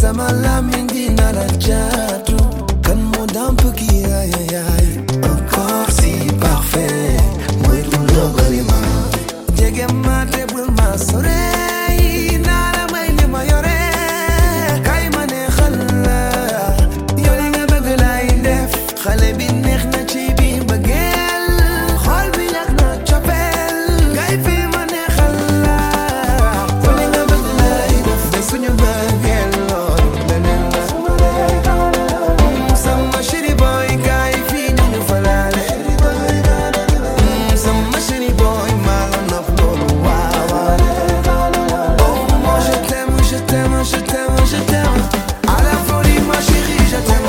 sama làmmiñ dina la jaatu kan moo damp kii ay ay ay encore si parfait mooy du ndogali ma jege ma te bul ma sore naa la may li ma yore kay ma neexal la yow li nga bëgg lay def xale bi neex na ci biir bëggeel xol bi yàgg na copeel kay fi ma neexal la yow li nga bëgg lay def de suñu bëggeel loolu beneen la sama chéri boy kay fi ñu fa laale sama chéri boy maa la nopp loolu waaw waaw oh moi je t'aime je t'aime je t'aime je t'aime à la folie ma chérie je t'aime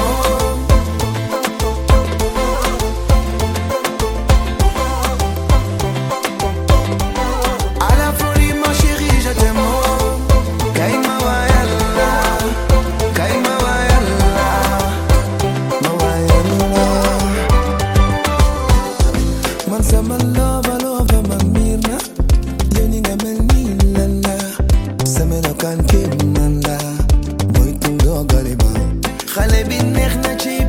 à la folie ma chérie je t'aime kay ma wayal la kay ma wayal la ma wayal la man sama lova lova man miir na yow ni nga mel nii lan la sama melokaan képp man la mooy tu ndogali ma xale bi neex na ci